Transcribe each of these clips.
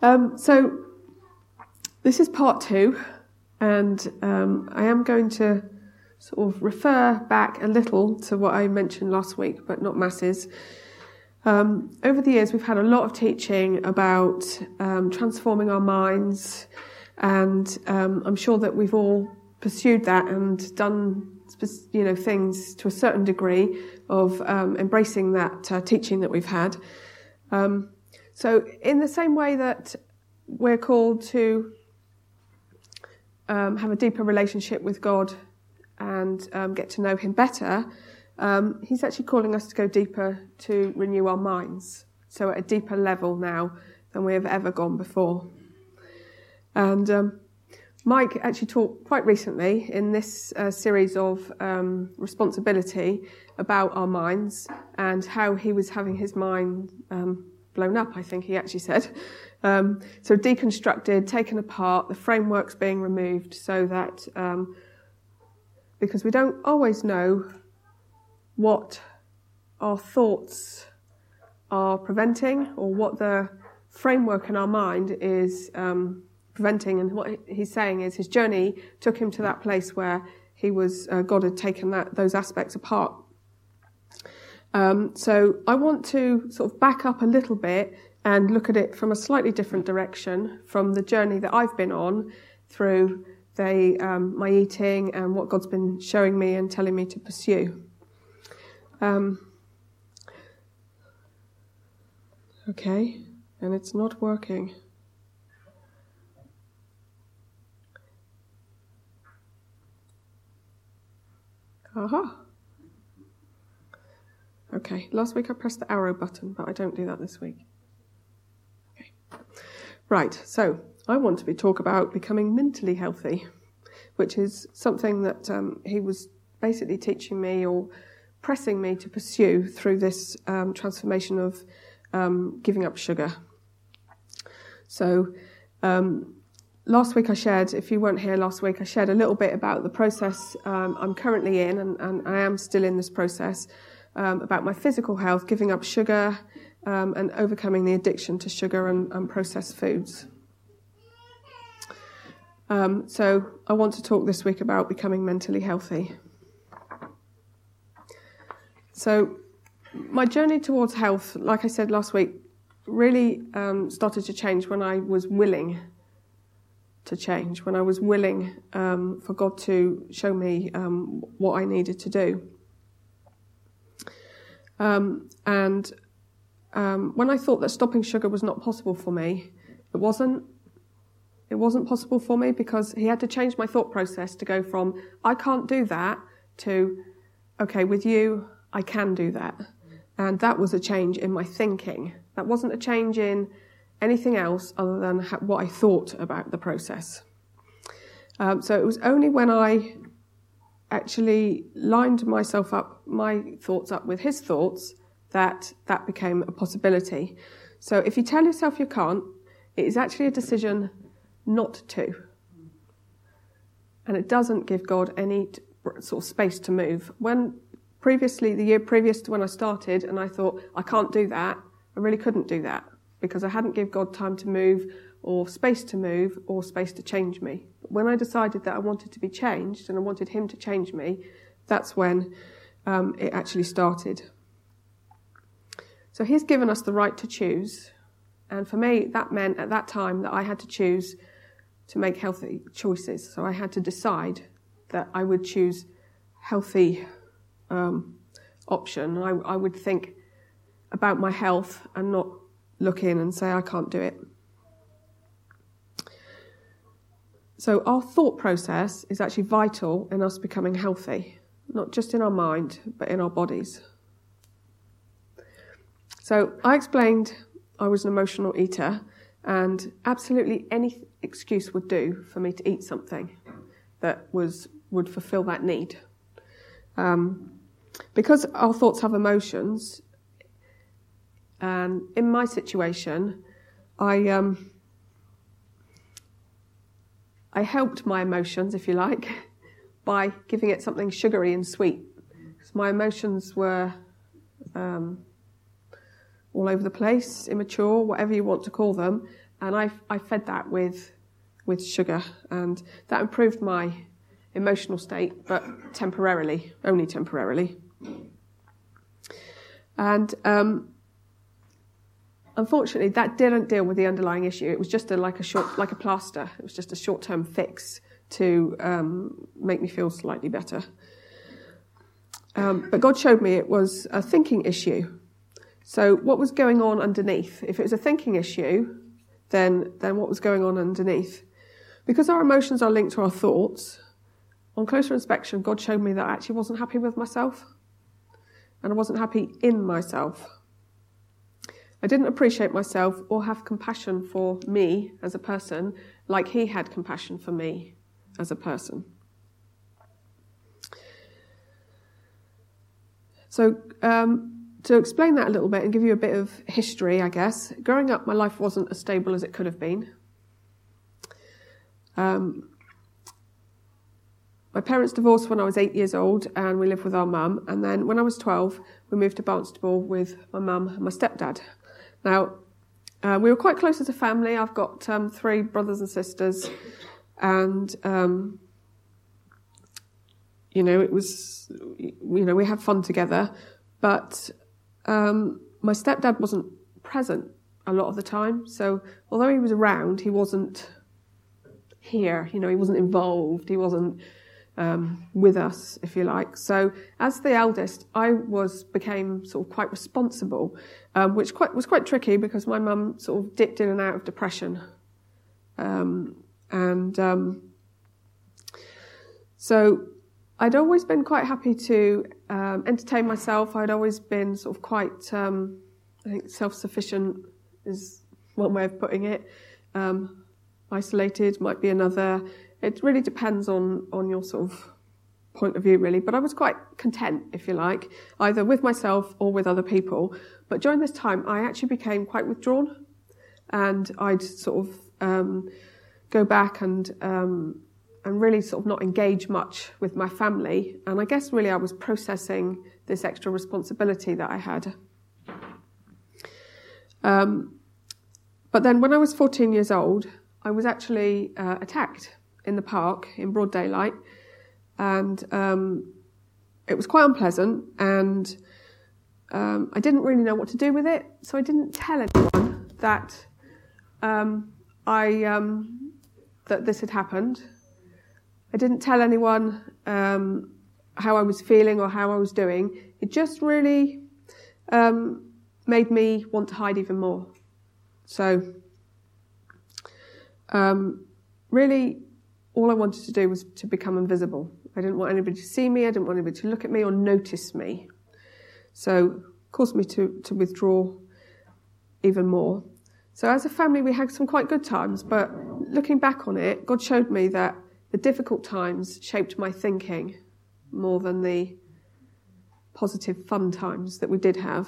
So this is part 2, and I am going to sort of refer back a little to what I mentioned last week, but not masses. Over the years, we've had a lot of teaching about transforming our minds, and I'm sure that we've all pursued that and done things to a certain degree of embracing that teaching that we've had. So in the same way that we're called to have a deeper relationship with God and get to know him better, he's actually calling us to go deeper to renew our minds. So at a deeper level now than we have ever gone before. And Mike actually talked quite recently in this series of responsibility about our minds and how he was having his mind blown up, I think he actually said. So deconstructed, taken apart, the frameworks being removed so that, because we don't always know what our thoughts are preventing or what the framework in our mind is preventing. And what he's saying is his journey took him to that place where he was, God had taken those aspects apart. So I want to sort of back up a little bit and look at it from a slightly different direction from the journey that I've been on through my eating and what God's been showing me and telling me to pursue. Okay, and it's not working. Aha. Okay, last week I pressed the arrow button, but I don't do that this week. Okay. Right, so I want to talk about becoming mentally healthy, which is something that he was basically teaching me or pressing me to pursue through this transformation of giving up sugar. So last week I shared, if you weren't here last week, I shared a little bit about the process I'm currently in, and I am still in this process, about my physical health, giving up sugar, and overcoming the addiction to sugar and processed foods. So I want to talk this week about becoming mentally healthy. So my journey towards health, like I said last week, really started to change when I was willing to change, when I was willing for God to show me what I needed to do. And when I thought that stopping sugar was not possible for me, it wasn't possible for me, because he had to change my thought process to go from, I can't do that, to, okay, with you, I can do that. And that was a change in my thinking. That wasn't a change in anything else other than what I thought about the process. So it was only when I actually lined my thoughts up with his thoughts, that became a possibility. So if you tell yourself you can't, it is actually a decision not to. And it doesn't give God any sort of space to move. The year previous to when I started, and I thought, I can't do that, I really couldn't do that, because I hadn't given God time to move, or space to move, or space to change me. But when I decided that I wanted to be changed, and I wanted him to change me, that's when it actually started. So he's given us the right to choose. And for me, that meant at that time that I had to choose to make healthy choices. So I had to decide that I would choose healthy option. I would think about my health and not look in and say, I can't do it. So our thought process is actually vital in us becoming healthy, not just in our mind, but in our bodies. So I explained I was an emotional eater, and absolutely any excuse would do for me to eat something that would fulfill that need. Because our thoughts have emotions, and in my situation, I helped my emotions, if you like, by giving it something sugary and sweet. Because my emotions were all over the place, immature, whatever you want to call them, And I fed that with sugar, and that improved my emotional state, but temporarily, only temporarily. And unfortunately, that didn't deal with the underlying issue. It was just like a plaster. It was just a short-term fix to make me feel slightly better. But God showed me it was a thinking issue. So what was going on underneath? If it was a thinking issue, then what was going on underneath? Because our emotions are linked to our thoughts, on closer inspection, God showed me that I actually wasn't happy with myself, and I wasn't happy in myself. I didn't appreciate myself or have compassion for me as a person like he had compassion for me as a person. So to explain that a little bit and give you a bit of history, I guess, growing up, my life wasn't as stable as it could have been. My parents divorced when I was 8 years old, and we lived with our mum. And then when I was 12, we moved to Barnstaple with my mum and my stepdad. Now, we were quite close as a family. I've got 3 brothers and sisters, and it was, we had fun together. But my stepdad wasn't present a lot of the time. So although he was around, he wasn't here. He wasn't involved. He wasn't with us, if you like. So as the eldest, I became sort of quite responsible, which was quite tricky because my mum sort of dipped in and out of depression. So I'd always been quite happy to entertain myself. I'd always been sort of quite, I think self-sufficient is one way of putting it. Isolated might be another. It really depends on your sort of point of view, really. But I was quite content, if you like, either with myself or with other people. But during this time, I actually became quite withdrawn, and I'd sort of go back and really sort of not engage much with my family. And I guess really I was processing this extra responsibility that I had. But then when I was 14 years old, I was actually attacked in the park in broad daylight, and it was quite unpleasant, and I didn't really know what to do with it, so I didn't tell anyone that that this had happened. I didn't tell anyone how I was feeling or how I was doing. It just really made me want to hide even more. So really, all I wanted to do was to become invisible. I didn't want anybody to see me. I didn't want anybody to look at me or notice me. So it caused me to withdraw even more. So as a family, we had some quite good times. But looking back on it, God showed me that the difficult times shaped my thinking more than the positive, fun times that we did have.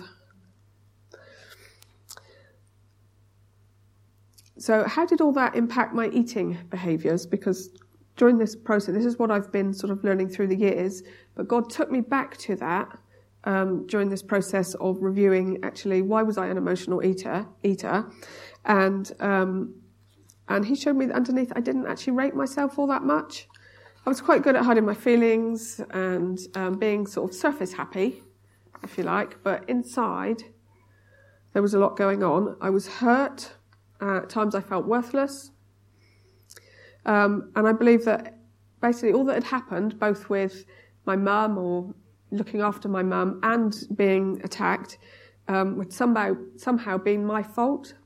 So how did all that impact my eating behaviours? Because during this process, this is what I've been sort of learning through the years, but God took me back to that during this process of reviewing actually why was I an emotional eater, and he showed me that underneath I didn't actually rate myself all that much. I was quite good at hiding my feelings and being sort of surface happy, if you like, but inside there was a lot going on. I was hurt. At times I felt worthless. And I believe that basically all that had happened, both with my mum or looking after my mum and being attacked, would somehow been my fault.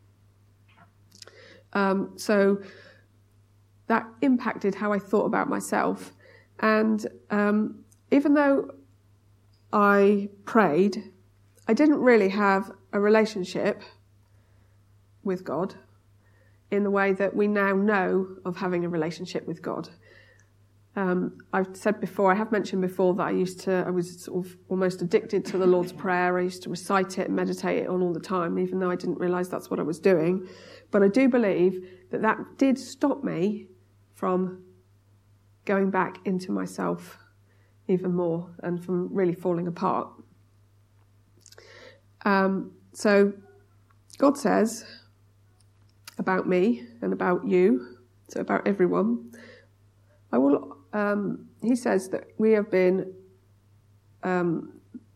So that impacted how I thought about myself. And even though I prayed, I didn't really have a relationship with God in the way that we now know of having a relationship with God. I've said before, I have mentioned before that I was sort of almost addicted to the Lord's Prayer. I used to recite it and meditate it on all the time, even though I didn't realise that's what I was doing. But I do believe that did stop me from going back into myself even more and from really falling apart. So God says, about me and about you, so about everyone. I will. He says that we have been, that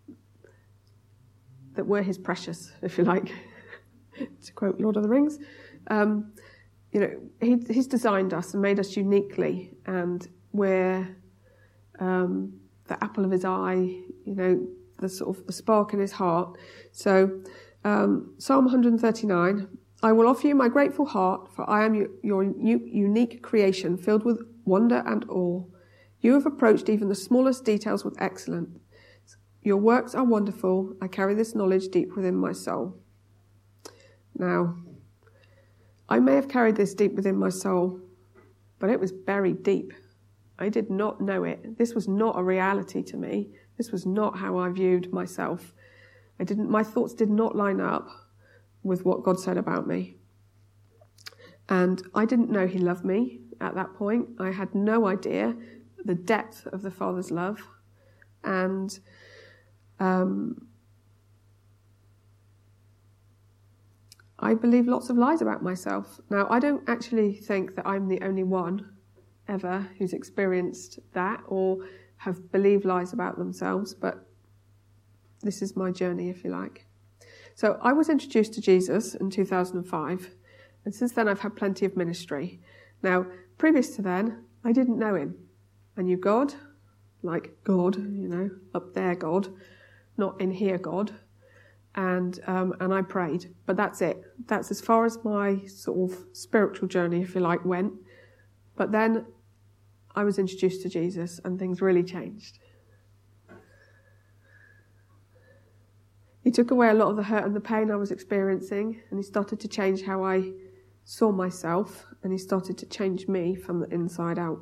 we're his precious, if you like, to quote Lord of the Rings. He's designed us and made us uniquely, and we're the apple of his eye, the sort of the spark in his heart. So Psalm 139, I will offer you my grateful heart, for I am your unique creation, filled with wonder and awe. You have approached even the smallest details with excellence. Your works are wonderful. I carry this knowledge deep within my soul. Now, I may have carried this deep within my soul, but it was buried deep. I did not know it. This was not a reality to me. This was not how I viewed myself. My thoughts did not line up with what God said about me. And I didn't know he loved me at that point. I had no idea the depth of the Father's love. And I believe lots of lies about myself. Now, I don't actually think that I'm the only one ever who's experienced that or have believed lies about themselves, but this is my journey, if you like. So I was introduced to Jesus in 2005, and since then I've had plenty of ministry. Now, previous to then, I didn't know him. I knew God, like God, up there God, not in here God. And I prayed, but that's it. That's as far as my sort of spiritual journey, if you like, went. But then I was introduced to Jesus, and things really changed. He took away a lot of the hurt and the pain I was experiencing, and he started to change how I saw myself, and he started to change me from the inside out.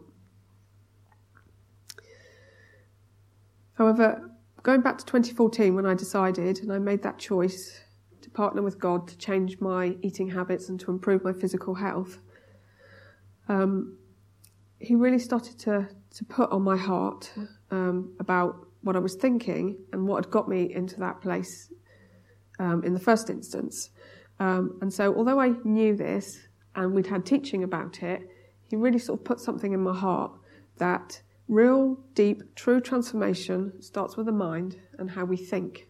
However, going back to 2014, when I decided and I made that choice to partner with God to change my eating habits and to improve my physical health, he really started to put on my heart about what I was thinking and what had got me into that place in the first instance. And so although I knew this and we'd had teaching about it, he really sort of put something in my heart that real, deep, true transformation starts with the mind and how we think.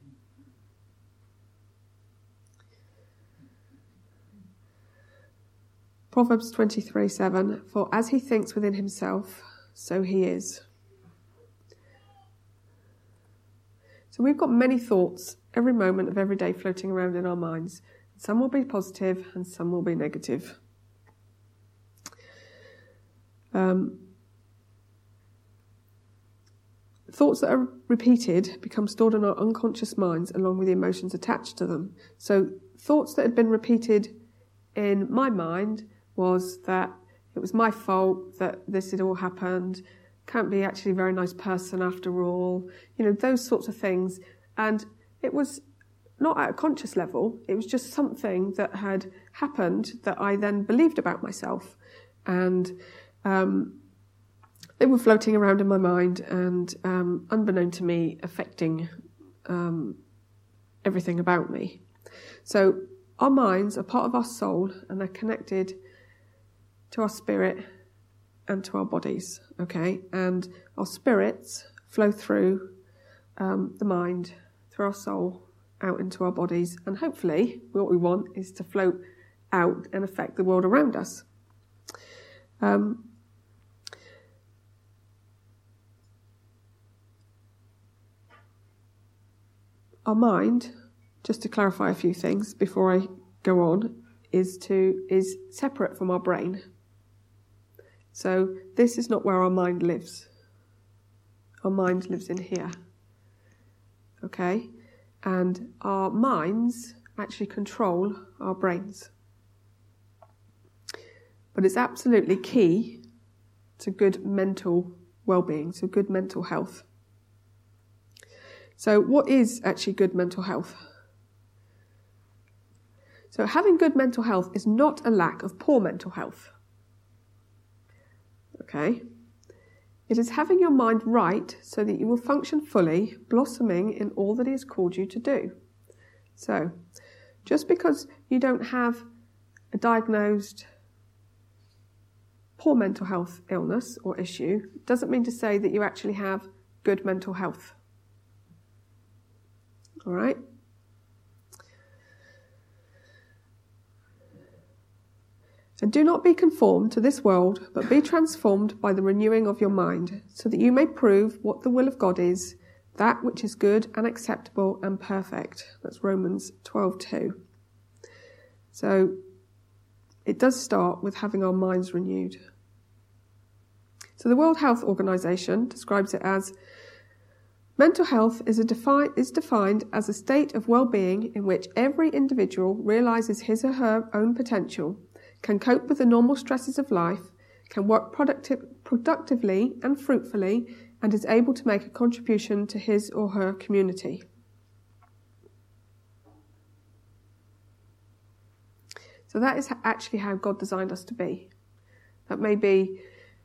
Proverbs 23:7, for as he thinks within himself, so he is. So we've got many thoughts every moment of every day floating around in our minds. Some will be positive and some will be negative. Thoughts that are repeated become stored in our unconscious minds along with the emotions attached to them. So thoughts that had been repeated in my mind was that it was my fault that this had all happened, can't be actually a very nice person after all, those sorts of things. And it was not at a conscious level, it was just something that had happened that I then believed about myself. And they were floating around in my mind and, unbeknown to me, affecting everything about me. So our minds are part of our soul, and they're connected to our spirit and to our bodies, okay? And our spirits flow through the mind, through our soul, out into our bodies. And hopefully what we want is to float out and affect the world around us. Our mind, just to clarify a few things before I go on, is separate from our brain. So this is not where our mind lives. Our mind lives in here. Okay? And our minds actually control our brains. But it's absolutely key to good mental well-being, to good mental health. So what is actually good mental health? So having good mental health is not a lack of poor mental health. Okay? It is having your mind right so that you will function fully, blossoming in all that he has called you to do. So, just because you don't have a diagnosed poor mental health illness or issue doesn't mean to say that you actually have good mental health. All right? And do not be conformed to this world, but be transformed by the renewing of your mind, so that you may prove what the will of God is, that which is good and acceptable and perfect. That's Romans 12:2. So it does start with having our minds renewed. So the World Health Organization describes it as mental health is defined as a state of well-being in which every individual realizes his or her own potential, can cope with the normal stresses of life, can work productively and fruitfully, and is able to make a contribution to his or her community. So that is actually how God designed us to be. That may be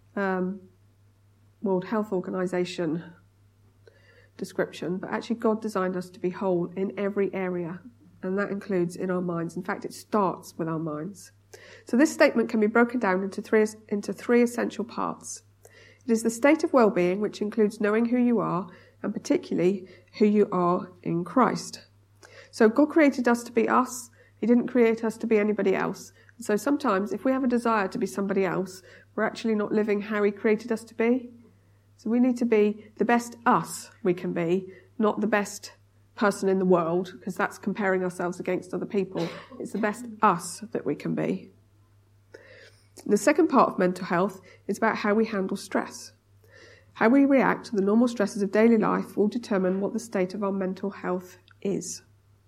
World Health Organization description, but actually God designed us to be whole in every area, and that includes in our minds. In fact, it starts with our minds. So this statement can be broken down into three essential parts. It is the state of well-being, which includes knowing who you are, and particularly who you are in Christ. So God created us to be us. He didn't create us to be anybody else. So sometimes if we have a desire to be somebody else, we're actually not living how He created us to be. So we need to be the best us we can be, not the best person in the world, because that's comparing ourselves against other people. It's the best us that we can be. The second part of mental health is about how we handle stress. How we react to the normal stresses of daily life will determine what the state of our mental health is.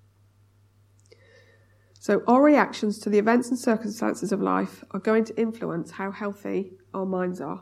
So our reactions to the events and circumstances of life are going to influence how healthy our minds are.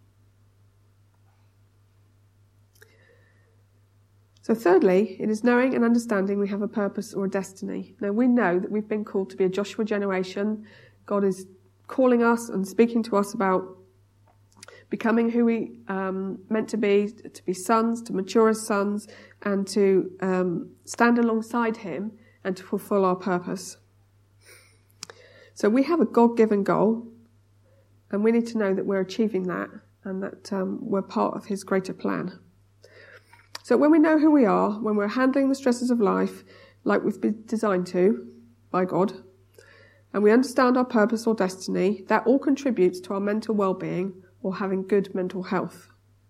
So thirdly, it is knowing and understanding we have a purpose or a destiny. Now we know that we've been called to be a Joshua generation. God is calling us and speaking to us about becoming who we meant to be sons, to mature as sons, and to stand alongside Him and to fulfill our purpose. So we have a God-given goal, and we need to know that we're achieving that and that we're part of His greater plan. So when we know who we are, when we're handling the stresses of life like we've been designed to by God, and we understand our purpose or destiny, that all contributes to our mental well-being or having good mental health.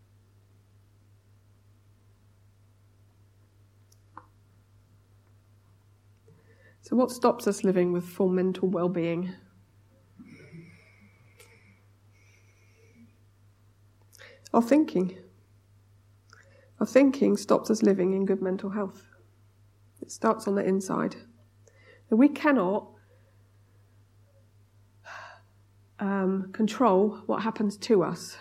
So what stops us living with full mental well-being? Our thinking. Our thinking stops us living in good mental health. It starts on the inside. And we cannot control what happens to us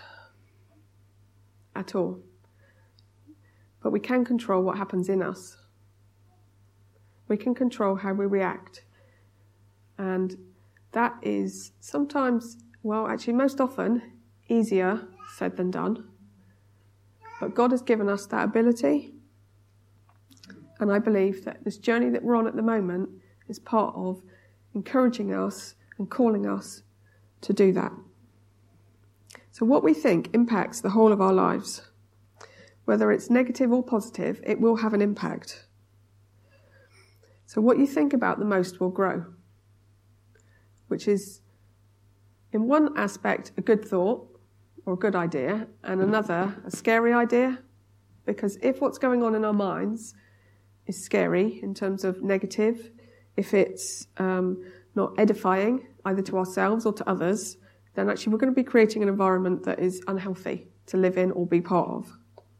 at all. But we can control what happens in us. We can control how we react. And that is sometimes, well, actually most often, easier said than done. But God has given us that ability. And I believe that this journey that we're on at the moment is part of encouraging us and calling us to do that. So what we think impacts the whole of our lives. Whether it's negative or positive, it will have an impact. So what you think about the most will grow, which is, in one aspect, a good thought or a good idea, and another, a scary idea. Because if what's going on in our minds is scary in terms of negative, if it's not edifying either to ourselves or to others, then actually we're going to be creating an environment that is unhealthy to live in or be part of.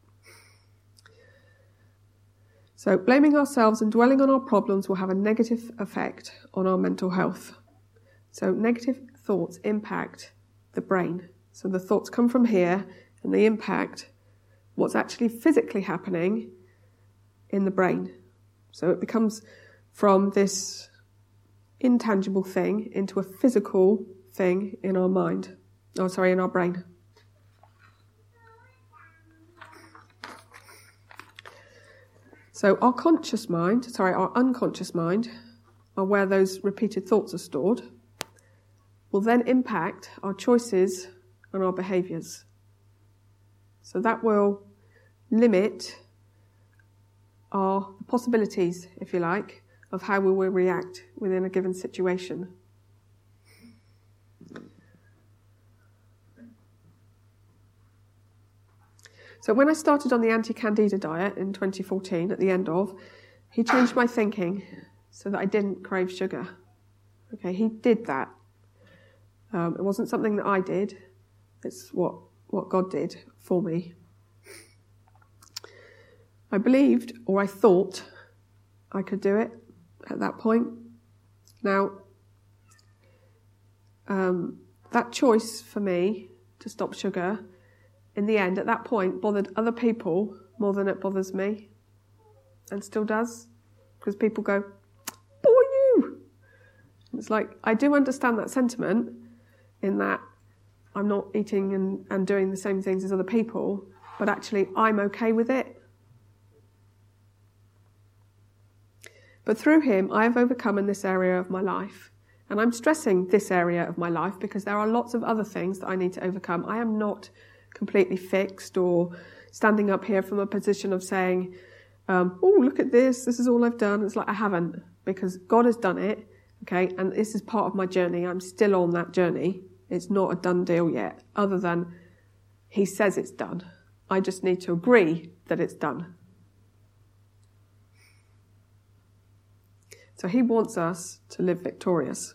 So blaming ourselves and dwelling on our problems will have a negative effect on our mental health. So negative thoughts impact the brain. So the thoughts come from here and they impact what's actually physically happening in the brain. So it becomes from this intangible thing into a physical thing in our mind. In our brain. So our unconscious mind are where those repeated thoughts are stored. will then impact our choices and our behaviours. So that will limit our possibilities, if you like, of how we will react within a given situation. So when I started on the anti-candida diet in 2014, at the end of, he changed my thinking so that I didn't crave sugar. Okay, he did that. It wasn't something that I did. It's what God did for me. I believed, or I thought, I could do it at that point. Now, that choice for me to stop sugar, in the end, at that point, bothered other people more than it bothers me, and still does, because people go, "Boy, you!" It's like, I do understand that sentiment, in that I'm not eating and doing the same things as other people, but actually I'm okay with it. But through him, I have overcome in this area of my life. And I'm stressing this area of my life because there are lots of other things that I need to overcome. I am not completely fixed or standing up here from a position of saying, oh, look at this is all I've done. It's like, I haven't, because God has done it, okay, and this is part of my journey. I'm still on that journey. It's not a done deal yet, other than he says it's done. I just need to agree that it's done. So he wants us to live victorious.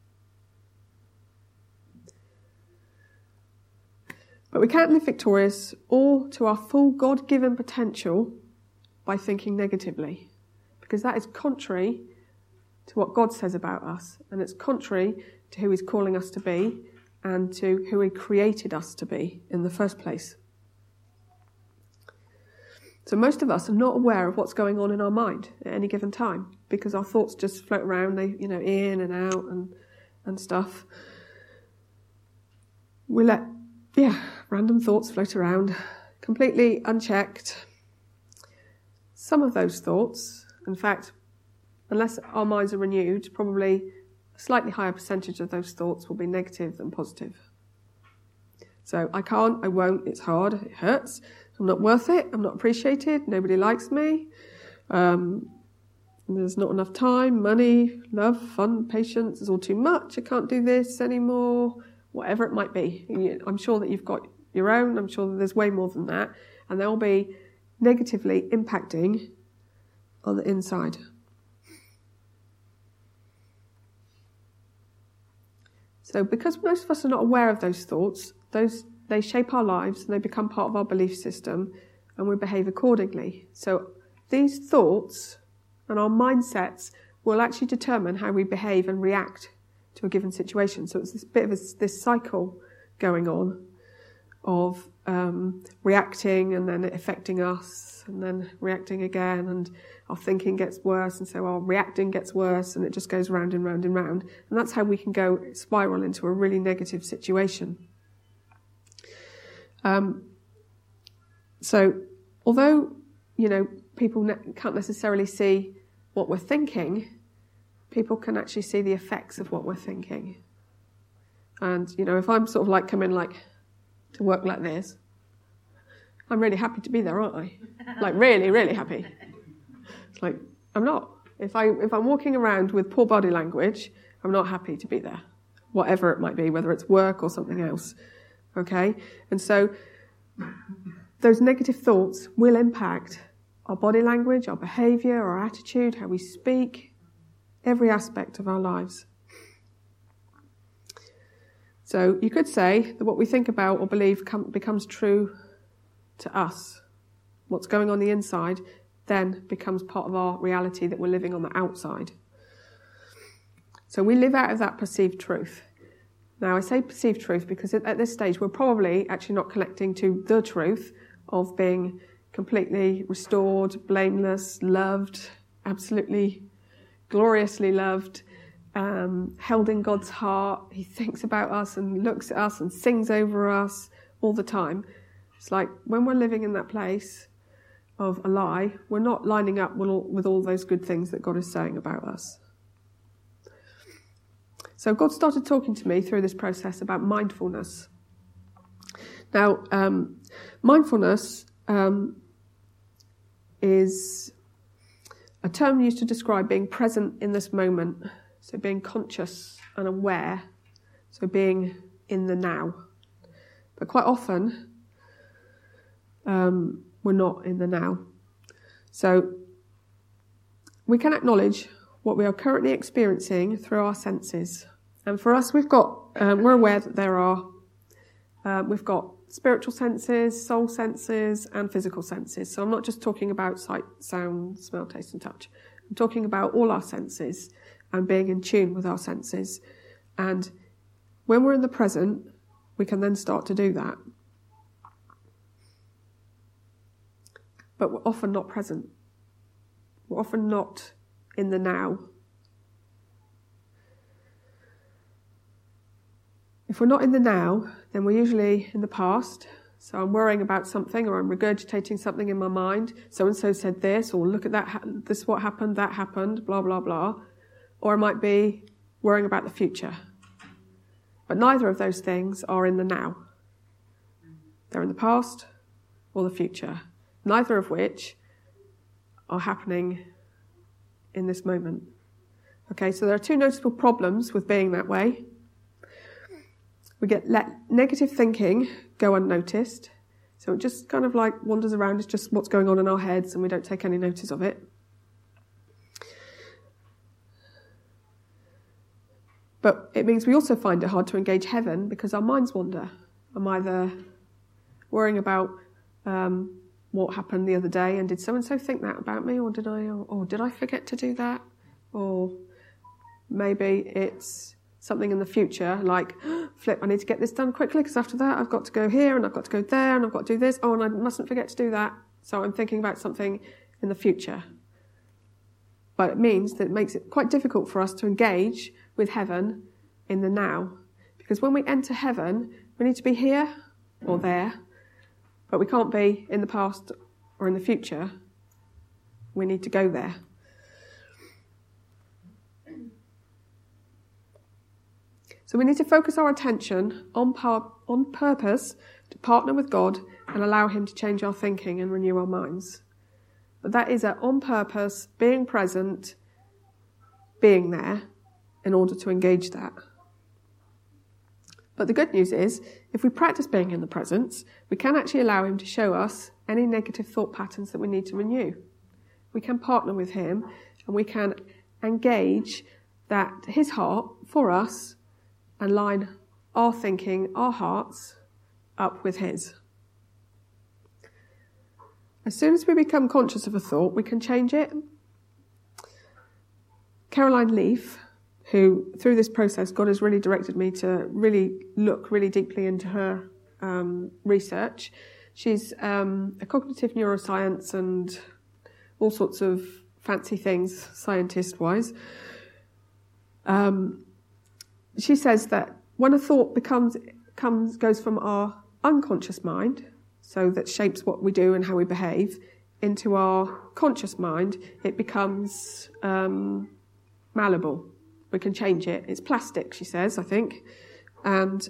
But we can't live victorious or to our full God-given potential by thinking negatively, because that is contrary to what God says about us, and it's contrary to who he's calling us to be and to who he created us to be in the first place. So most of us are not aware of what's going on in our mind at any given time, because our thoughts just float around, they, in and out and stuff. We let, random thoughts float around, completely unchecked. Some of those thoughts, in fact, unless our minds are renewed, probably a slightly higher percentage of those thoughts will be negative than positive. So I can't, I won't, it's hard, it hurts, I'm not worth it, I'm not appreciated, nobody likes me, there's not enough time, money, love, fun, patience, it's all too much, I can't do this anymore, whatever it might be. I'm sure that you've got your own, I'm sure that there's way more than that, and they'll be negatively impacting on the inside. So because most of us are not aware of those thoughts, they shape our lives and they become part of our belief system, and we behave accordingly. So these thoughts and our mindsets will actually determine how we behave and react to a given situation. So it's this bit of this cycle going on of reacting and then it affecting us and then reacting again, and our thinking gets worse, and so our reacting gets worse, and it just goes round and round and round. And that's how we can spiral into a really negative situation. So although, people can't necessarily see what we're thinking, people can actually see the effects of what we're thinking. And, if I'm sort of like coming to work like this, I'm really happy to be there, aren't I? Like really, really happy. It's like, I'm not. If I'm walking around with poor body language, I'm not happy to be there. Whatever it might be, whether it's work or something else. Okay? And so those negative thoughts will impact our body language, our behaviour, our attitude, how we speak, every aspect of our lives. So you could say that what we think about or believe becomes true to us. What's going on the inside then becomes part of our reality that we're living on the outside. So we live out of that perceived truth. Now, I say perceived truth because at this stage we're probably actually not connecting to the truth of being completely restored, blameless, loved, absolutely gloriously loved, held in God's heart. He thinks about us and looks at us and sings over us all the time. It's like when we're living in that place of a lie, we're not lining up with all those good things that God is saying about us. So God started talking to me through this process about mindfulness. Now, mindfulness is a term used to describe being present in this moment, so being conscious and aware, so being in the now. But quite often, we're not in the now. So we can acknowledge what we are currently experiencing through our senses. And for us, we're aware that we've got spiritual senses, soul senses, and physical senses. So I'm not just talking about sight, sound, smell, taste, and touch. I'm talking about all our senses and being in tune with our senses. And when we're in the present, we can then start to do that. But we're often not present. We're often not in the now. If we're not in the now, then we're usually in the past. So I'm worrying about something, or I'm regurgitating something in my mind. So-and-so said this, or look at that, this is what happened, that happened, blah, blah, blah. Or I might be worrying about the future. But neither of those things are in the now. They're in the past or the future, neither of which are happening in this moment. Okay, so there are two noticeable problems with being that way. We let negative thinking go unnoticed. So it just kind of like wanders around. It's just what's going on in our heads and we don't take any notice of it. But it means we also find it hard to engage heaven because our minds wander. I'm either worrying about what happened the other day and did so-and-so think that about me, or did I forget to do that? Or maybe it's something in the future, like, flip, I need to get this done quickly because after that I've got to go here and I've got to go there and I've got to do this. Oh, and I mustn't forget to do that. So I'm thinking about something in the future. But it means that it makes it quite difficult for us to engage with heaven in the now. Because when we enter heaven, we need to be here or there, but we can't be in the past or in the future. We need to go there. So we need to focus our attention on purpose to partner with God and allow Him to change our thinking and renew our minds. But that is on purpose, being present, being there in order to engage that. But the good news is, if we practice being in the presence, we can actually allow Him to show us any negative thought patterns that we need to renew. We can partner with Him and we can engage that His heart for us and line our thinking, our hearts, up with His. As soon as we become conscious of a thought, we can change it. Caroline Leaf, who through this process, God has really directed me to really look really deeply into her research. She's a cognitive neuroscience and all sorts of fancy things, scientist-wise. She says that when a thought goes from our unconscious mind, so that shapes what we do and how we behave, into our conscious mind, it becomes malleable. We can change it. It's plastic, she says, I think. And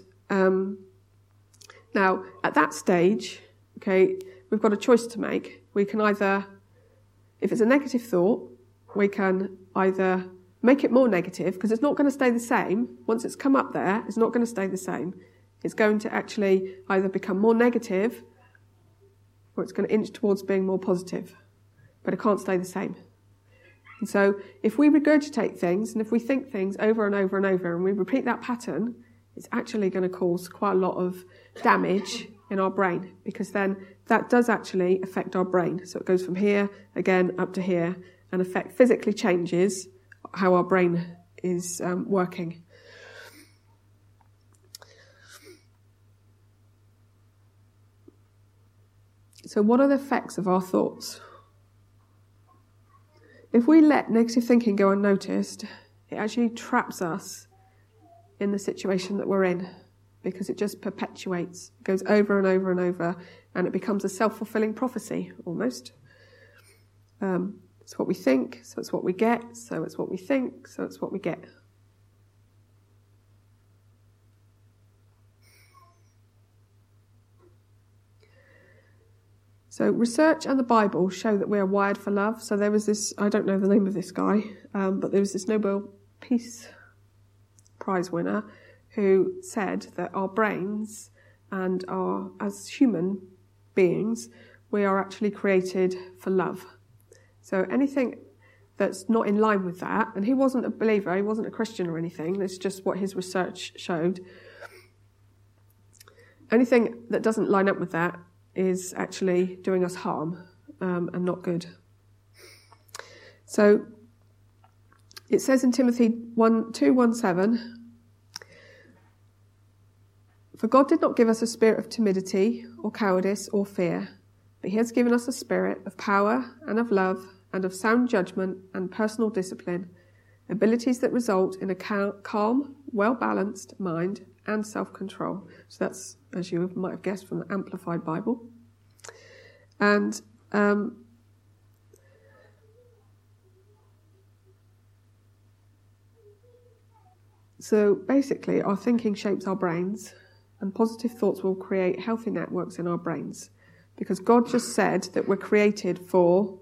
now, at that stage, okay, we've got a choice to make. We can either, if it's a negative thought, we can either make it more negative, because it's not going to stay the same. Once it's come up there, it's not going to stay the same. It's going to actually either become more negative or it's going to inch towards being more positive. But it can't stay the same. And so if we regurgitate things and if we think things over and over and over and we repeat that pattern, it's actually going to cause quite a lot of damage in our brain, because then that does actually affect our brain. So it goes from here, again, up to here, and physically changes how our brain is working. So what are the effects of our thoughts? If we let negative thinking go unnoticed, it actually traps us in the situation that we're in, because it just perpetuates, it goes over and over and over, and it becomes a self-fulfilling prophecy, almost. It's what we think, so it's what we get, so it's what we think, so it's what we get. So research and the Bible show that we are wired for love. So there was this, I don't know the name of this guy, but there was this Nobel Peace Prize winner who said that our brains and as human beings, we are actually created for love. So anything that's not in line with that, and he wasn't a believer, he wasn't a Christian or anything, that's just what his research showed. Anything that doesn't line up with that is actually doing us harm and not good. So it says in Timothy 2:17, "For God did not give us a spirit of timidity or cowardice or fear, but he has given us a spirit of power and of love and of sound judgment and personal discipline, abilities that result in a calm, well-balanced mind and self-control." So that's, as you might have guessed, from the Amplified Bible. And so basically our thinking shapes our brains, and positive thoughts will create healthy networks in our brains, because God just said that we're created for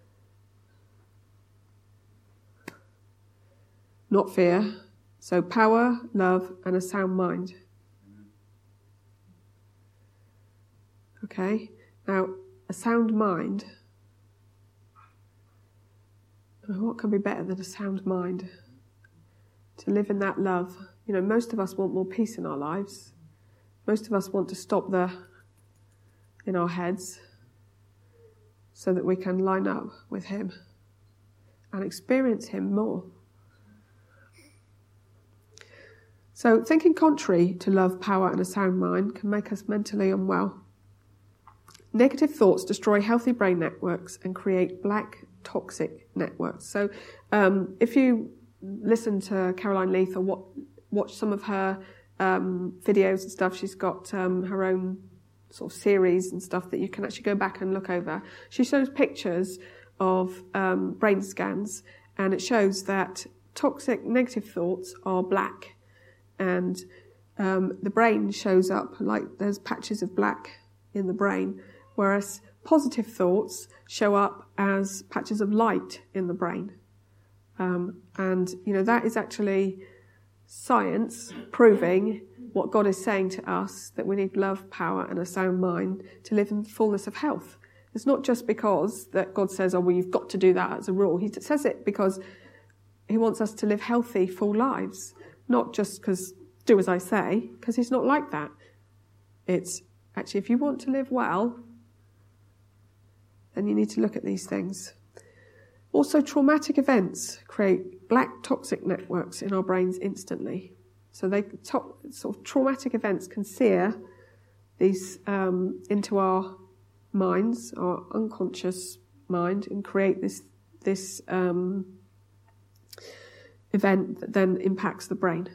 not fear, so power, love, and a sound mind. Okay, now a sound mind, what can be better than a sound mind? To live in that love. You know, most of us want more peace in our lives. Most of us want to stop in our heads so that we can line up with him and experience him more. So thinking contrary to love, power, and a sound mind can make us mentally unwell. Negative thoughts destroy healthy brain networks and create black toxic networks. So if you listen to Caroline Leith or watch some of her videos and stuff, she's got her own sort of series and stuff that you can actually go back and look over. She shows pictures of brain scans, and it shows that toxic negative thoughts are black, and the brain shows up like there's patches of black in the brain, whereas positive thoughts show up as patches of light in the brain. And, you know, that is actually science proving what God is saying to us, that we need love, power, and a sound mind to live in the fullness of health. It's not just because that God says, oh, well, you've got to do that as a rule. He says it because he wants us to live healthy, full lives, not just because do as I say, because he's not like that. It's actually, if you want to live well, then you need to look at these things. Also, traumatic events create black toxic networks in our brains instantly. So sort of traumatic events can sear these into our minds, our unconscious mind, and create this event that then impacts the brain.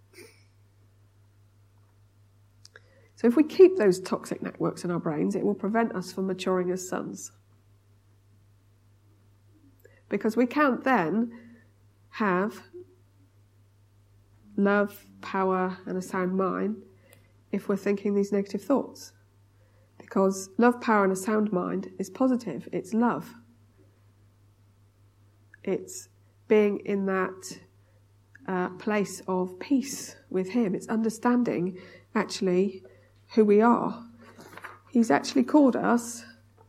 So if we keep those toxic networks in our brains, it will prevent us from maturing as sons. Because we can't then have love, power, and a sound mind if we're thinking these negative thoughts. Because love, power, and a sound mind is positive. It's love. It's being in that place of peace with him. It's understanding actually who we are. He's actually called us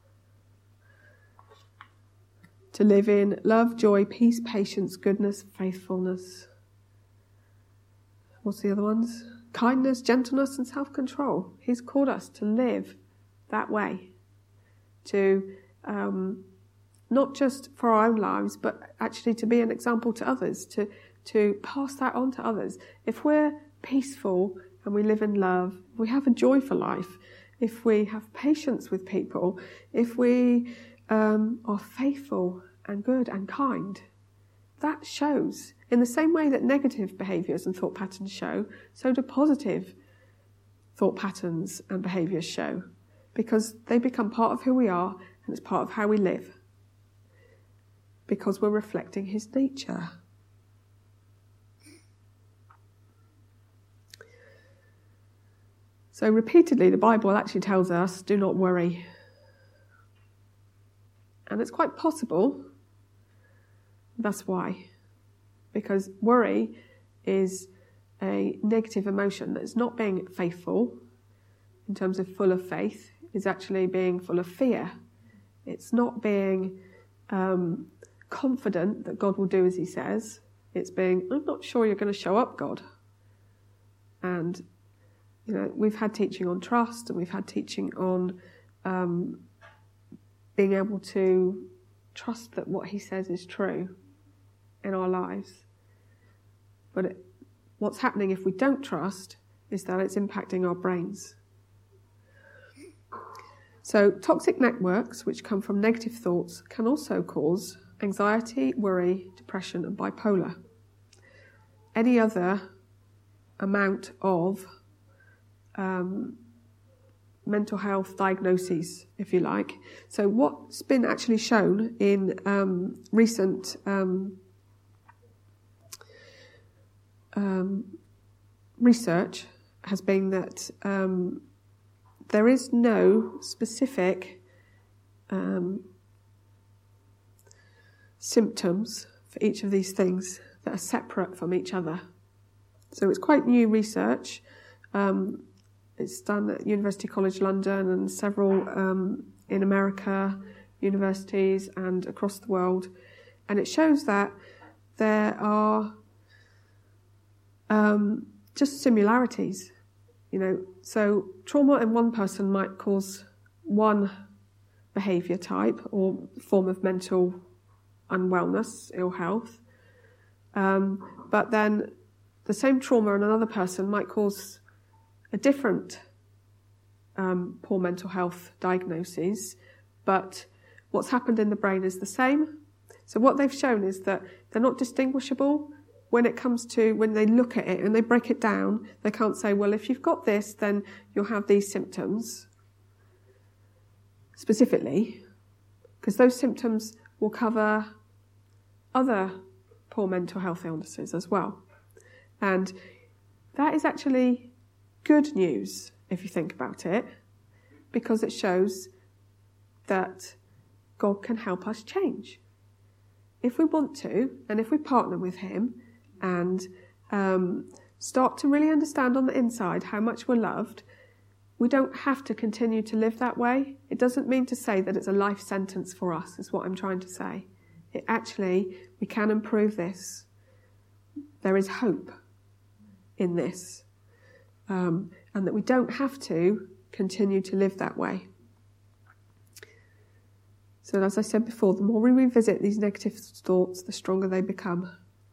to live in love, joy, peace, patience, goodness, faithfulness. What's the other ones? Kindness, gentleness, and self-control. He's called us to live that way. To not just for our own lives, but actually to be an example to others, to pass that on to others. If we're peaceful and we live in love, if we have a joyful life, if we have patience with people, if we are faithful and good and kind, that shows. In the same way that negative behaviours and thought patterns show, so do positive thought patterns and behaviours show, because they become part of who we are and it's part of how we live, because we're reflecting his nature. So repeatedly the Bible actually tells us, do not worry. And it's quite possible that's why. Because worry is a negative emotion that's not being faithful in terms of full of faith. It's actually being full of fear. It's not being confident that God will do as he says. It's being, I'm not sure you're going to show up, God. And, we've had teaching on trust, and we've had teaching on being able to trust that what he says is true in our lives. But what's happening if we don't trust is that it's impacting our brains. So toxic networks, which come from negative thoughts, can also cause anxiety, worry, depression, and bipolar. Any other amount of mental health diagnoses, if you like. So what's been actually shown in recent research has been that there is no specific symptoms for each of these things that are separate from each other. So it's quite new research. It's done at University College London and several in America, universities and across the world. And it shows that there are just similarities. So trauma in one person might cause one behaviour type or form of mental unwellness, ill health. But then the same trauma in another person might cause a different poor mental health diagnosis, but what's happened in the brain is the same. So what they've shown is that they're not distinguishable when it comes to when they look at it and they break it down. They can't say, well, if you've got this, then you'll have these symptoms specifically, because those symptoms will cover other poor mental health illnesses as well. And that is actually good news, if you think about it, because it shows that God can help us change. If we want to, and if we partner with him and start to really understand on the inside how much we're loved, we don't have to continue to live that way. It doesn't mean to say that it's a life sentence for us, is what I'm trying to say. We can improve this. There is hope in this. And that we don't have to continue to live that way. So as I said before, the more we revisit these negative thoughts, the stronger they become.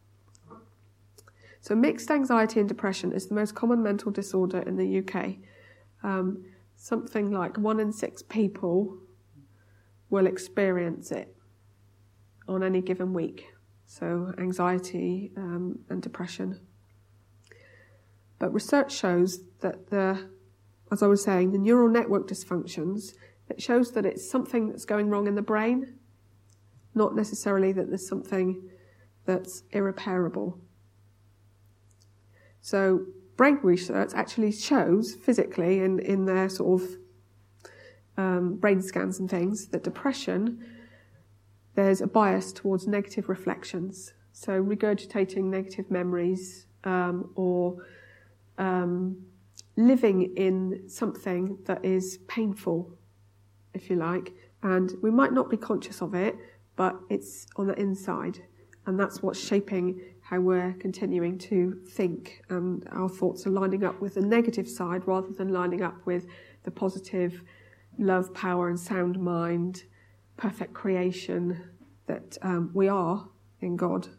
So mixed anxiety and depression is the most common mental disorder in the UK. Something like 1 in 6 people will experience it on any given week. So anxiety and depression. But research shows that as I was saying, the neural network dysfunctions, it shows that it's something that's going wrong in the brain, not necessarily that there's something that's irreparable. So brain research actually shows physically in their sort of brain scans and things that depression, there's a bias towards negative reflections. So regurgitating negative memories or living in something that is painful, if you like, and we might not be conscious of it, but it's on the inside, and that's what's shaping how we're continuing to think, and our thoughts are lining up with the negative side rather than lining up with the positive love, power and sound mind, perfect creation that we are in God.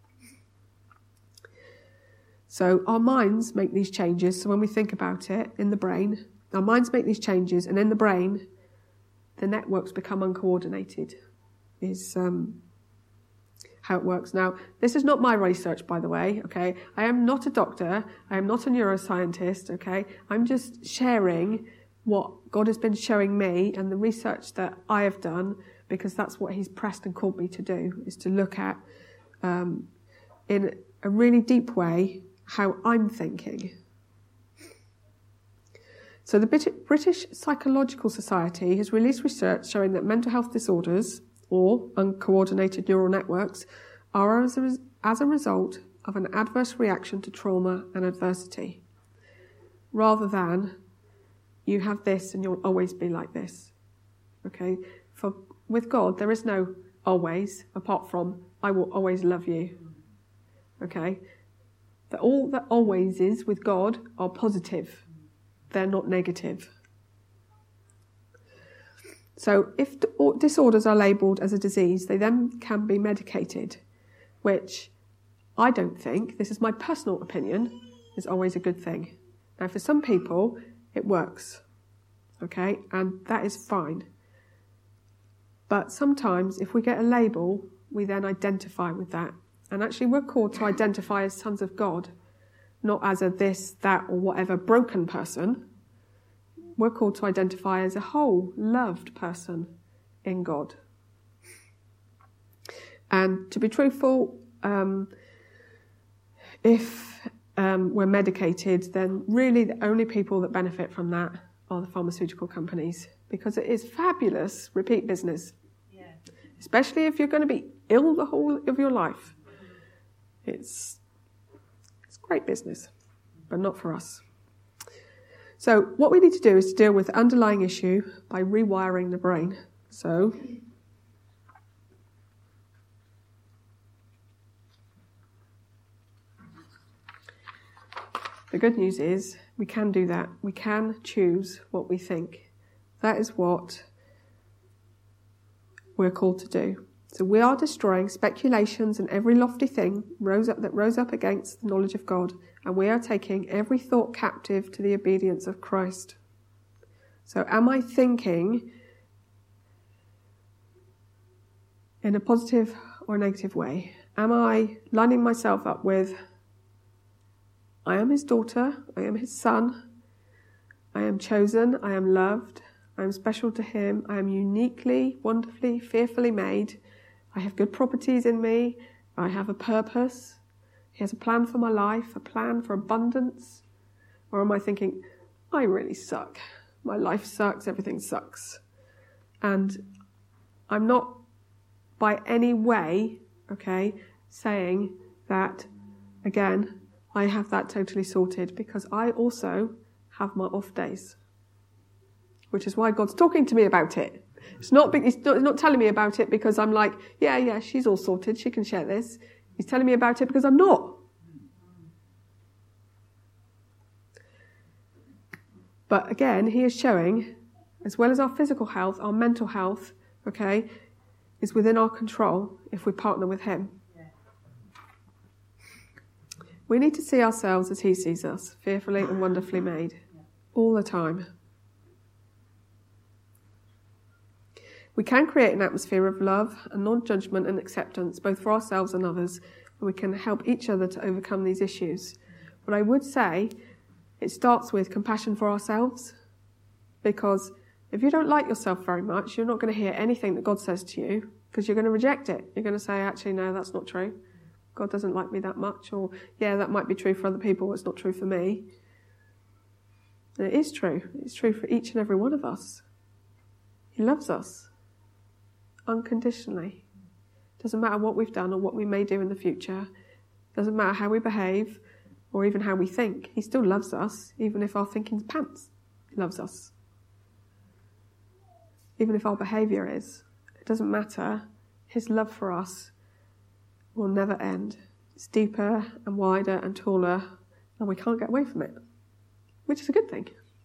So our minds make these changes. So when we think about it in the brain, our minds make these changes, and in the brain, the networks become uncoordinated, is how it works. Now, this is not my research, by the way, okay? I am not a doctor. I am not a neuroscientist, okay? I'm just sharing what God has been showing me and the research that I have done, because that's what he's pressed and called me to do, is to look at, in a really deep way, how I'm thinking. So the British Psychological Society has released research showing that mental health disorders, or uncoordinated neural networks are as a result of an adverse reaction to trauma and adversity, rather than you have this and you'll always be like this. Okay? With God, there is no always, apart from I will always love you. Okay? All that always is with God are positive. They're not negative. So if disorders are labelled as a disease, they then can be medicated, which I don't think, this is my personal opinion, is always a good thing. Now for some people, it works, okay, and that is fine. But sometimes if we get a label, we then identify with that. And actually we're called to identify as sons of God, not as a this, that, or whatever broken person. We're called to identify as a whole, loved person in God. And to be truthful, if we're medicated, then really the only people that benefit from that are the pharmaceutical companies, because it is fabulous repeat business, especially if you're going to be ill the whole of your life. It's great business, but not for us. So what we need to do is to deal with the underlying issue by rewiring the brain. So the good news is we can do that. We can choose what we think. That is what we're called to do. So we are destroying speculations and every lofty thing that rose up against the knowledge of God, and we are taking every thought captive to the obedience of Christ. So am I thinking in a positive or negative way? Am I lining myself up with, I am his daughter, I am his son, I am chosen, I am loved, I am special to him, I am uniquely, wonderfully, fearfully made, I have good properties in me, I have a purpose, he has a plan for my life, a plan for abundance? Or am I thinking, I really suck, my life sucks, everything sucks? And I'm not by any way, saying that, again, I have that totally sorted, because I also have my off days. Which is why God's talking to me about it. He's not telling me about it because I'm like, yeah, she's all sorted, she can share this. He's telling me about it because I'm not. But again, he is showing, as well as our physical health, our mental health, is within our control if we partner with him. We need to see ourselves as he sees us, fearfully and wonderfully made, all the time. We can create an atmosphere of love and non-judgment and acceptance, both for ourselves and others, and we can help each other to overcome these issues. But I would say it starts with compassion for ourselves, because if you don't like yourself very much, you're not going to hear anything that God says to you, because you're going to reject it. You're going to say, actually, no, that's not true. God doesn't like me that much, or, yeah, that might be true for other people, but it's not true for me. And it is true. It's true for each and every one of us. He loves us unconditionally. Doesn't matter what we've done or what we may do in the future. Doesn't matter how we behave or even how we think. He still loves us, even if our thinking's pants. He loves us. Even if our behaviour is. It doesn't matter. His love for us will never end. It's deeper and wider and taller, and we can't get away from it, which is a good thing.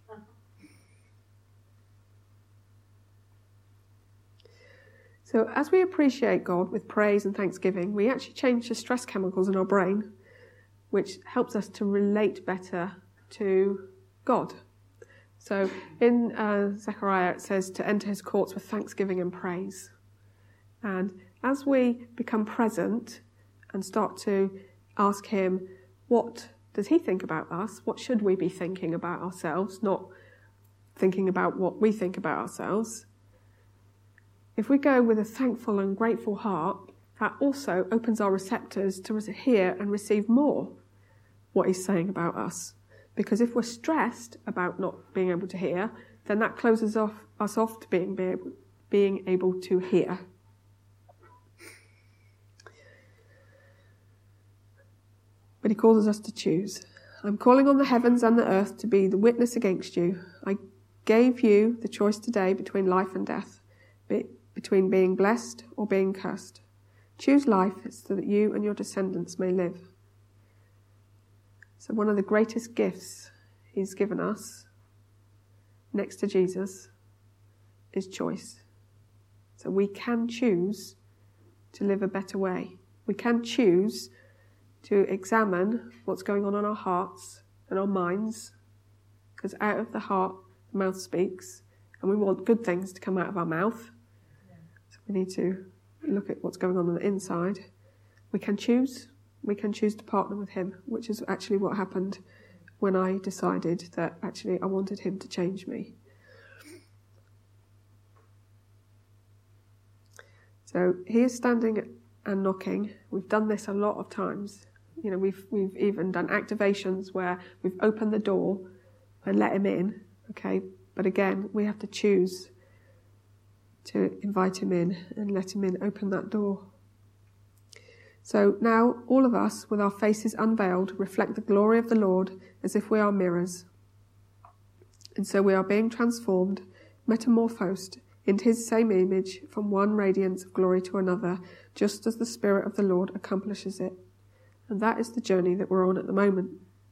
So as we appreciate God with praise and thanksgiving, we actually change the stress chemicals in our brain, which helps us to relate better to God. So in Zechariah it says to enter his courts with thanksgiving and praise. And as we become present and start to ask him, what does he think about us? What should we be thinking about ourselves, not thinking about what we think about ourselves? If we go with a thankful and grateful heart, that also opens our receptors to hear and receive more what he's saying about us. Because if we're stressed about not being able to hear, then that closes us off to being able to hear. But he causes us to choose. I'm calling on the heavens and the earth to be the witness against you. I gave you the choice today between life and death, between being blessed or being cursed. Choose life so that you and your descendants may live. So one of the greatest gifts he's given us, next to Jesus, is choice. So we can choose to live a better way. We can choose to examine what's going on in our hearts and our minds, because out of the heart, the mouth speaks, and we want good things to come out of our mouth. So we need to look at what's going on the inside. We can choose to partner with him, which is actually what happened when I decided that actually I wanted him to change me. So he is standing and knocking. We've done this a lot of times. You know, we've even done activations where we've opened the door and let him in, okay? But again, we have to choose to invite him in and let him in, open that door. So now all of us, with our faces unveiled, reflect the glory of the Lord as if we are mirrors. And so we are being transformed, metamorphosed into his same image from one radiance of glory to another, just as the Spirit of the Lord accomplishes it. And that is the journey that we're on at the moment.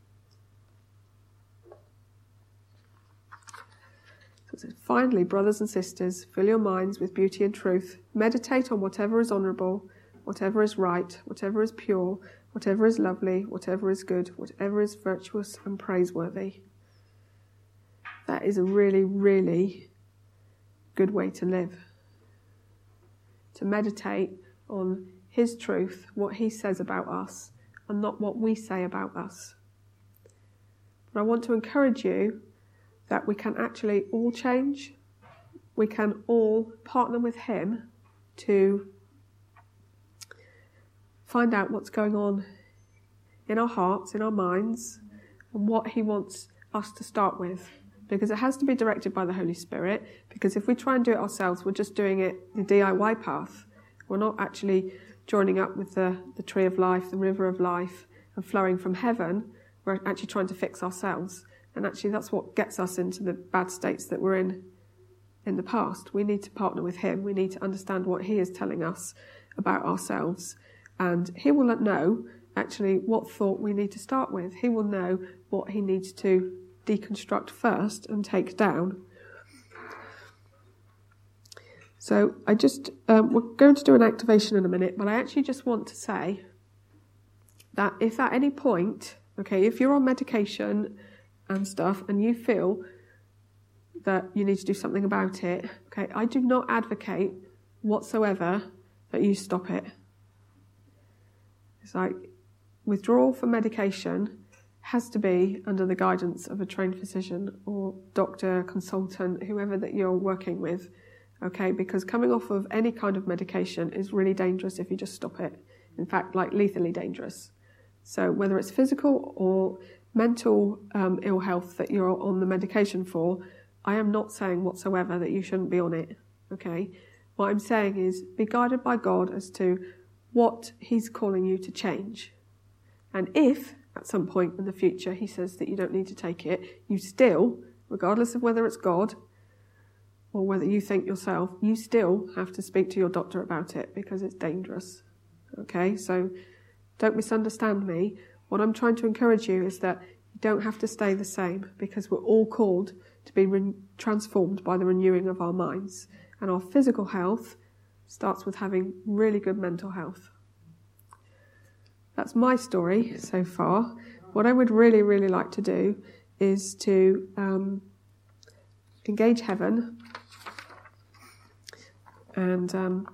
So it says, finally, brothers and sisters, fill your minds with beauty and truth. Meditate on whatever is honourable, whatever is right, whatever is pure, whatever is lovely, whatever is good, whatever is virtuous and praiseworthy. That is a really, really good way to live. To meditate on his truth, what he says about us, and not what we say about us. But I want to encourage you that we can actually all change. We can all partner with him to find out what's going on in our hearts, in our minds, and what he wants us to start with. Because it has to be directed by the Holy Spirit, because if we try and do it ourselves, we're just doing it the DIY path. We're not actually joining up with the tree of life, the river of life, and flowing from heaven. We're actually trying to fix ourselves. And actually that's what gets us into the bad states that we're in the past. We need to partner with him. We need to understand what he is telling us about ourselves. And he will know actually what thought we need to start with. He will know what he needs to deconstruct first and take down. So we're going to do an activation in a minute, but I actually just want to say that if at any point, okay, if you're on medication and stuff and you feel that you need to do something about it, okay, I do not advocate whatsoever that you stop it. It's like withdrawal from medication has to be under the guidance of a trained physician or doctor, consultant, whoever that you're working with, okay? Because coming off of any kind of medication is really dangerous if you just stop it. In fact, like lethally dangerous. So whether it's physical or mental ill health that you're on the medication for, I am not saying whatsoever that you shouldn't be on it, okay? What I'm saying is be guided by God as to what he's calling you to change. And if at some point in the future he says that you don't need to take it, you still, regardless of whether it's God or whether you think yourself, you still have to speak to your doctor about it because it's dangerous. Okay, so don't misunderstand me. What I'm trying to encourage you is that you don't have to stay the same, because we're all called to be transformed by the renewing of our minds. And our physical health starts with having really good mental health. That's my story so far. What I would really, really like to do is to engage heaven and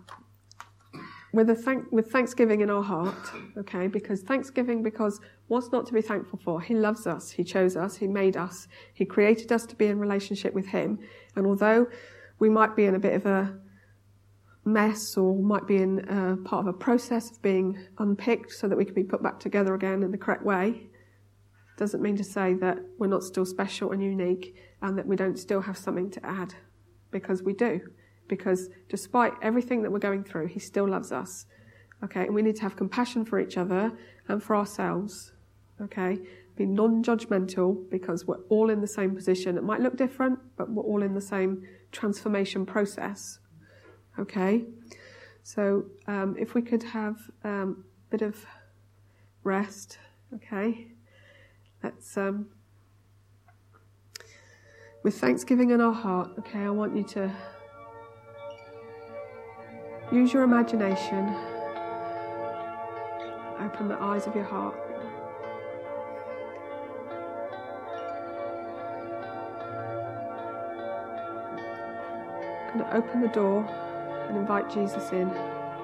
with thanksgiving in our heart, okay? Because what's not to be thankful for? He loves us, he chose us, he made us, he created us to be in relationship with him. And although we might be in a bit of a mess or might be in part of a process of being unpicked so that we can be put back together again in the correct way, doesn't mean to say that we're not still special and unique and that we don't still have something to add, because we do. Because despite everything that we're going through, he still loves us. Okay, and we need to have compassion for each other and for ourselves. okay? Be non-judgmental, because we're all in the same position. It might look different, but we're all in the same transformation process, okay? So if we could have a bit of rest, okay? Let's, with thanksgiving in our heart, okay, I want you to use your imagination. Open the eyes of your heart. I'm going to open the door and invite Jesus in.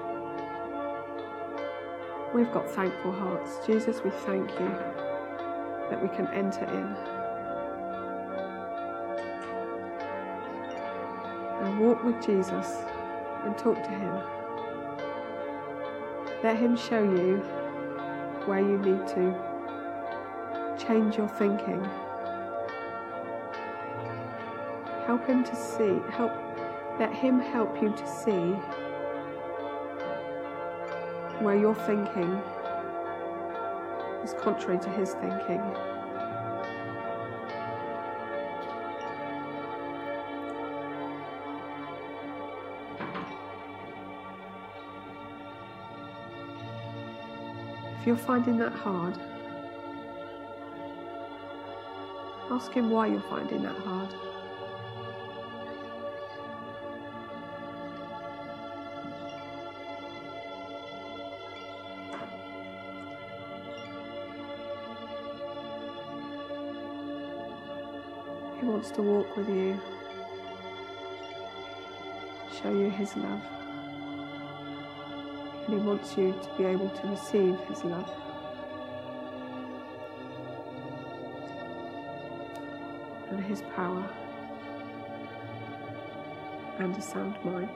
We've got thankful hearts. Jesus, we thank you that we can enter in and walk with Jesus and talk to him. Let him show you where you need to change your thinking. Help him to see, let him help you to see where your thinking is contrary to his thinking. If you're finding that hard, ask him why you're finding that hard. He wants to walk with you, show you his love, and he wants you to be able to receive his love. And his power and a sound mind.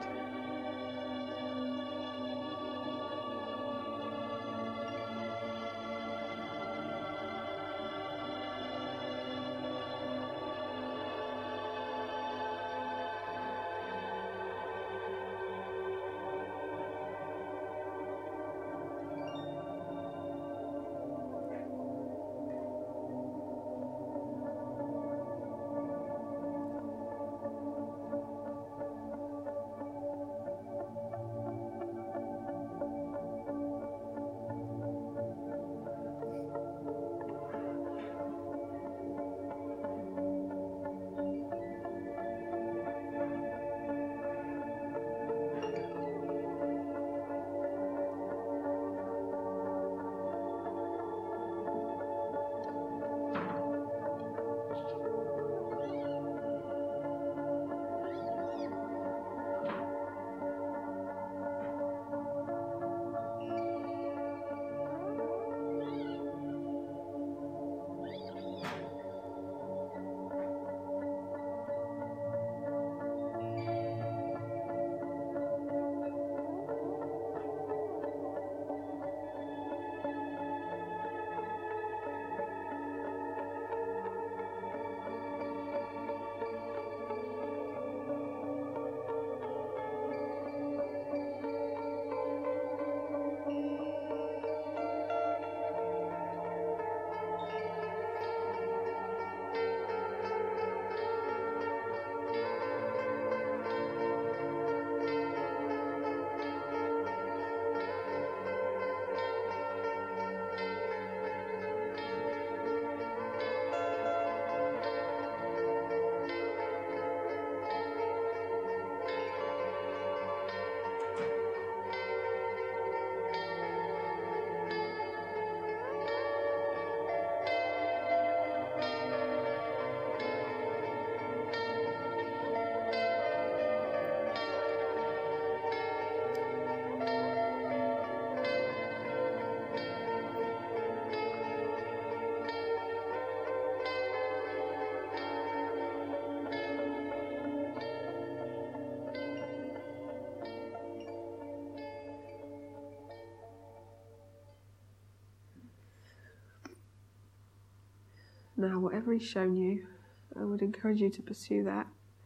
Now, whatever he's shown you, I would encourage you to pursue that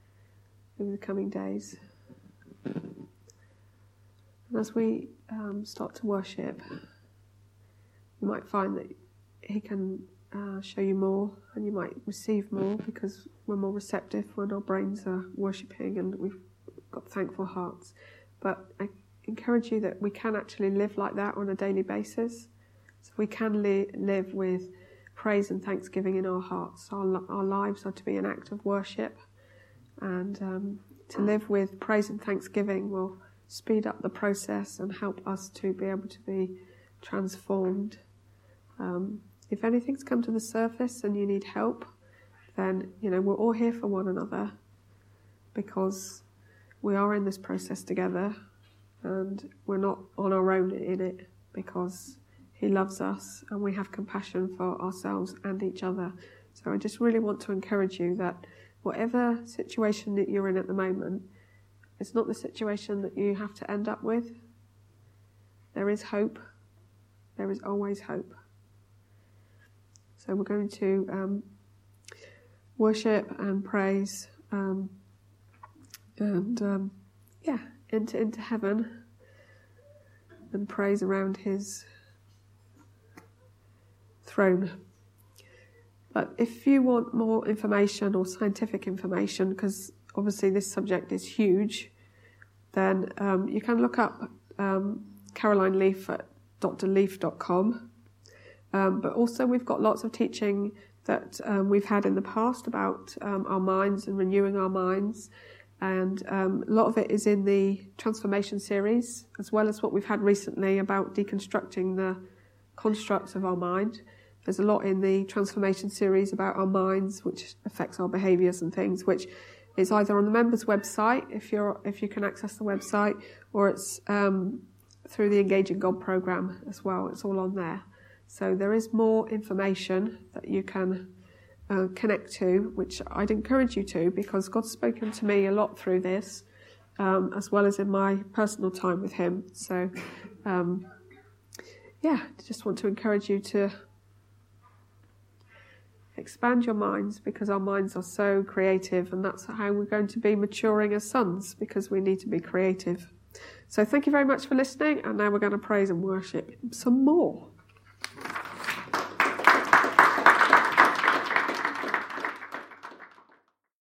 over the coming days. And as we start to worship, you might find that He can show you more, and you might receive more because we're more receptive when our brains are worshipping and we've got thankful hearts. But I encourage you that we can actually live like that on a daily basis. So we can live with praise and thanksgiving in our hearts. Our lives are to be an act of worship, and to live with praise and thanksgiving will speed up the process and help us to be able to be transformed. If anything's come to the surface and you need help, then, we're all here for one another, because we are in this process together, and we're not on our own in it, because He loves us and we have compassion for ourselves and each other. So I just really want to encourage you that whatever situation that you're in at the moment, it's not the situation that you have to end up with. There is hope. There is always hope. So we're going to worship and praise enter into heaven and praise around His throne. But if you want more information or scientific information, because obviously this subject is huge, then you can look up Caroline Leaf at drleaf.com. But also we've got lots of teaching that we've had in the past about our minds and renewing our minds. And a lot of it is in the transformation series, as well as what we've had recently about deconstructing the constructs of our mind. There's a lot in the transformation series about our minds, which affects our behaviours and things, which is either on the members' website, if you can access the website, or it's through the Engaging God program as well. It's all on there. So there is more information that you can connect to, which I'd encourage you to, because God's spoken to me a lot through this, as well as in my personal time with Him. So, just want to encourage you to expand your minds, because our minds are so creative, and that's how we're going to be maturing as sons, because we need to be creative. So thank you very much for listening, and now we're going to praise and worship some more.